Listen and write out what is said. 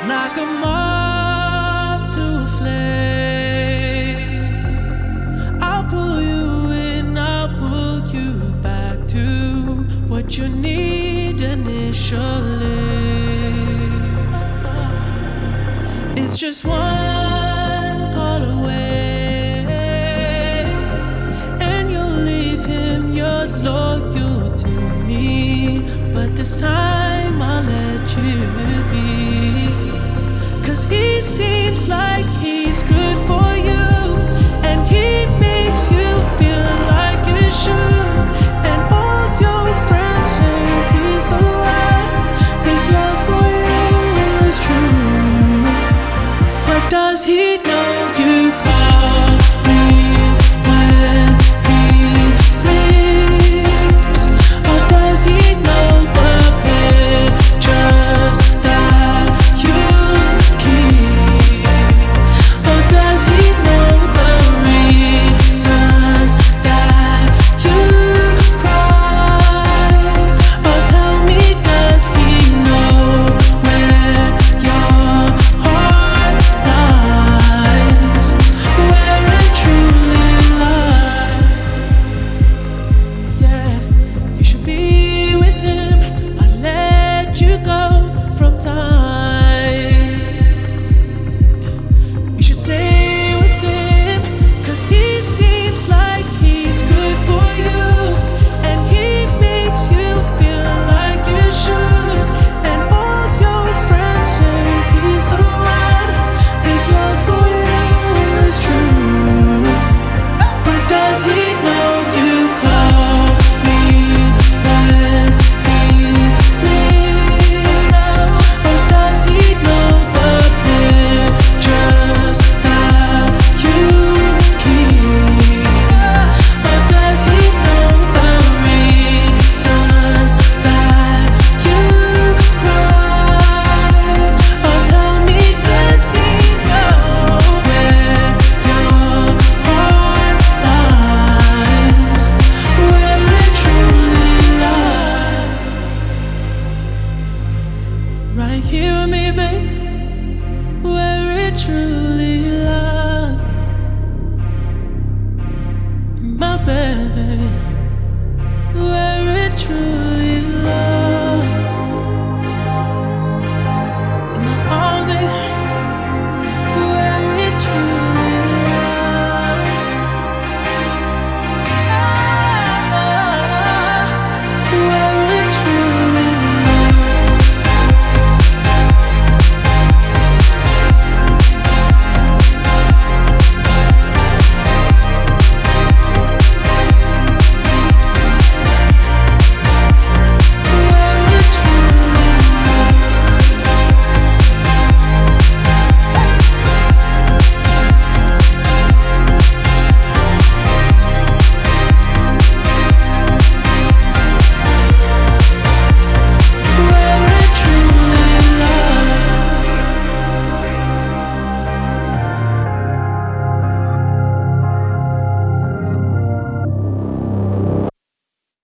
like a moth to a flame. I'll pull you in, I'll pull you back to what you need initially. It's just one call away, and you'll leave him, you're loyal to me. But this time I'll let you be, 'cause he seems like he's good for you, and he makes you feel like you should. And all your friends say he's the one, his love for you is true. But does he know